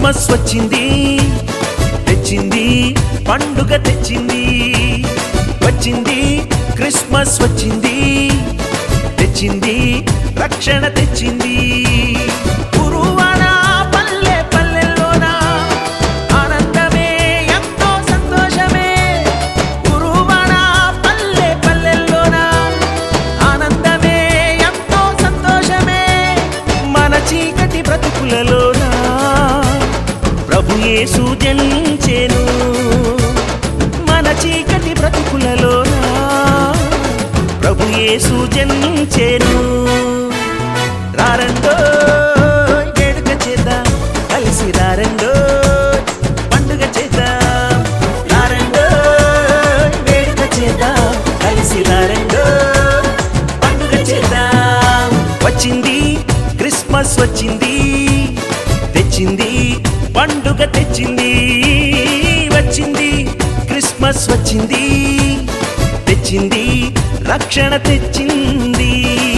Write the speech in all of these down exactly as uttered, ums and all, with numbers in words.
Christmas వచ్చింది తెచ్చింది పండుగ తెచ్చింది వచ్చింది క్రిస్మస్ వచ్చింది తెచ్చింది రక్షణ తెచ్చింది గురువాడ పల్లె పల్లెల్లోన ఆనందమే ఎంతో సంతోషమే గురువాడ పల్లె పల్లెల్లోన ఆనందమే ఎంతో సంతోషమే మన చీకటి బ్రతుకులలోన ప్రభు యేసు జనించెను మన చీకటి బ్రతుకులలోన ప్రభు యేసు జనించెను రారండో వేడుక చేద్దాం కలిసి రారండో పండుగ చేద్దాం రారండో వేడుక చేద్దాం కలిసి రారండో పండుగ చేద్దాం వచ్చింది క్రిస్మస్ వచ్చింది తెచ్చింది పండుగ తెచ్చింది వచ్చింది క్రిస్మస్ వచ్చింది తెచ్చింది రక్షణ తెచ్చింది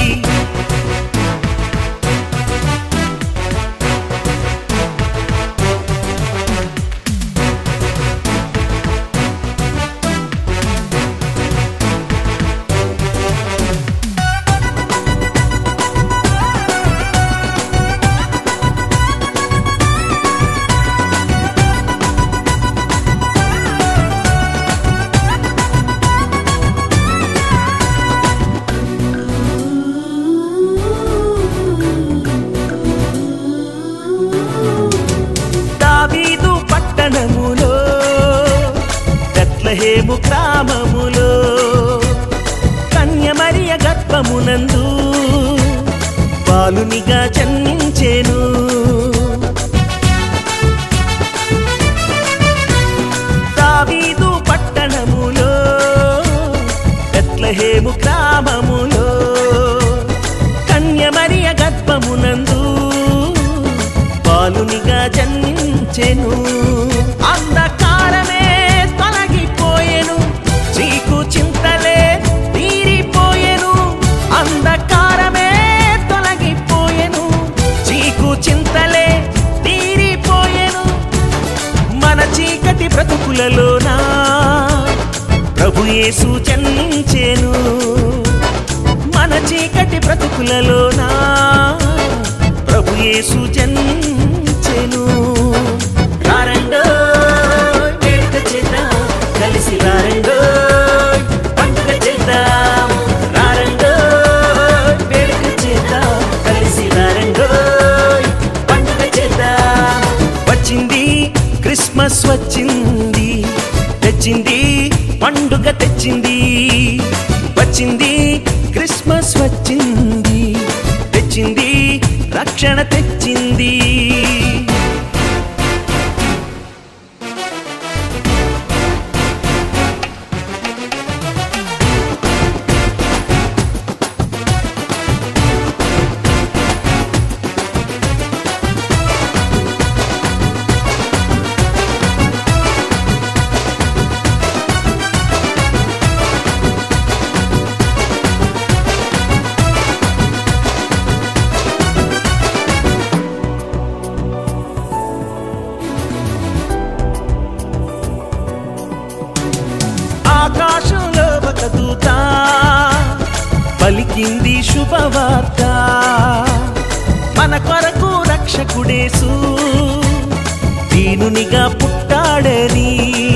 బెత్లెహేము గ్రామములో కన్య మరియ గర్భమునందు బాలునిగా జన్మించెను దావీదు పట్టణములో బెత్లెహేము గ్రామములో కన్య మరియ గర్భమునందు బాలునిగా జన్మించెను అంధకారమే తొలగిపోయెను చీకు చింతలే తీరిపోయెను అంధకారమే తొలగిపోయెను చీకు చింతలే తీరిపోయెను మన చీకటి బ్రతుకులలోన ప్రభు యేసు జన్మించెను మన చీకటి బ్రతుకులలోన ప్రభు యేసు జన్మించెను రారండో వేడుక చేద్దాం కలిసి రారండో పండుగ చేద్దాం రారండో వేడుక చేద్దాం కలిసి రారండో పండుగ చేద్దాం వచ్చింది క్రిస్మస్ వచ్చింది తెచ్చింది పండుగ తెచ్చింది వచ్చింది క్రిస్మస్ వచ్చింది తెచ్చింది రక్షణ తెచ్చింది ఆకాశంలో ఒక దూత పలికింది శుభవార్త మన కొరకు రక్షకుడేసు దీనునిగా పుట్టాడని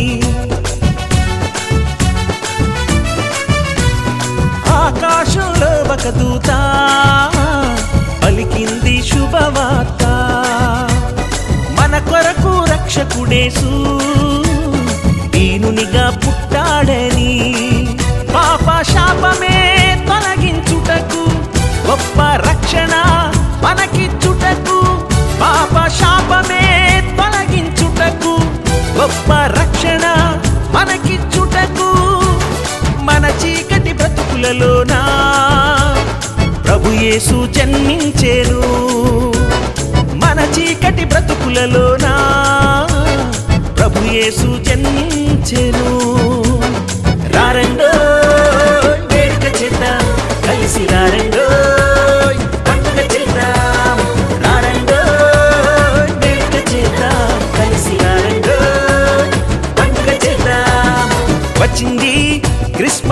ఆకాశంలో ఒక దూత పలికింది శుభవార్త మన కొరకు రక్షకుడేసు దీనునిగా పుట్టాడని పాప శాపమే తొలగించుటకు గొప్ప రక్షణ మనకిచ్చుటకు పాప శాపమే తొలగించుటకు గొప్ప రక్షణ మనకిచ్చుటకు మన చీకటి బ్రతుకులలోన ప్రభు యేసు జన్మించెను మన చీకటి బ్రతుకులలోన ప్రభు యేసు జన్మించెను రారండో వేడుక చేద్దాం కలిసి రారండో పండుగ చేద్దాం రారండో వేడుక చేద్దాం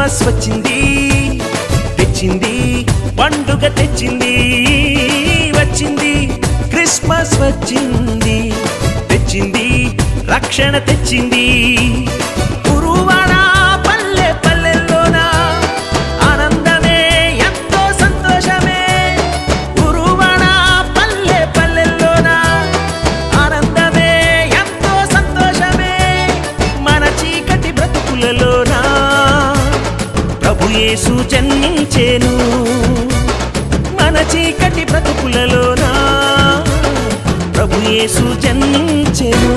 క్రిస్మస్ వచ్చింది తెచ్చింది పండుగ తెచ్చింది వచ్చింది క్రిస్మస్ వచ్చింది తెచ్చింది రక్షణ తెచ్చింది గురువాడ పల్లె పల్లెల్లోన ఆనందమే ఎంతో సంతోషమే గురువాడ పల్లె పల్లెల్లోన ఆనందమే ఎంతో సంతోషమే మన చీకటి బ్రతుకులలోన ప్రభు యేసు జన్మించెను మన చీకటి బ్రతుకులలోన ప్రభు యేసు జన్మించెను